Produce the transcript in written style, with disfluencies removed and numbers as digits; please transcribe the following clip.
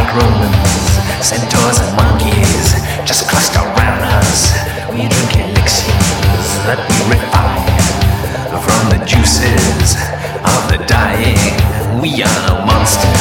like Romans, centaurs and monkeys just cluster around us. We drink elixirs that we refine from the juices of the dying. We are monsters.